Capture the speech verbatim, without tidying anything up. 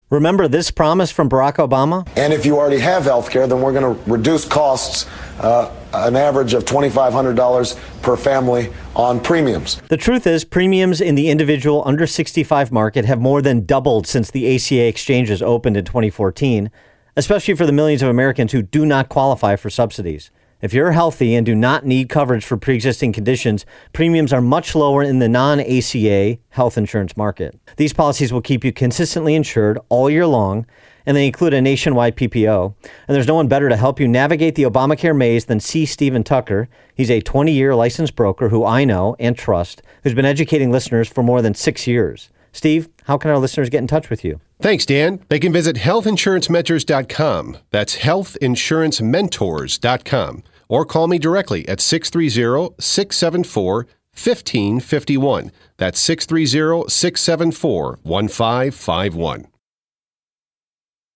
Remember this promise from Barack Obama? And if you already have health care, then we're going to reduce costs uh, an average of twenty-five hundred dollars per family on premiums. The truth is, premiums in the individual under sixty-five market have more than doubled since the A C A exchanges opened in twenty fourteen, especially for the millions of Americans who do not qualify for subsidies. If you're healthy and do not need coverage for pre-existing conditions, premiums are much lower in the non-A C A health insurance market. These policies will keep you consistently insured all year long, and they include a nationwide P P O. And there's no one better to help you navigate the Obamacare maze than C. Stephen Tucker. He's a twenty-year licensed broker who I know and trust, who's been educating listeners for more than six years. Steve, how can our listeners get in touch with you? Thanks, Dan. They can visit health insurance mentors dot com. That's health insurance mentors dot com. Or call me directly at six three zero, six seven four, one five five one. That's six three zero, six seven four, one five five one.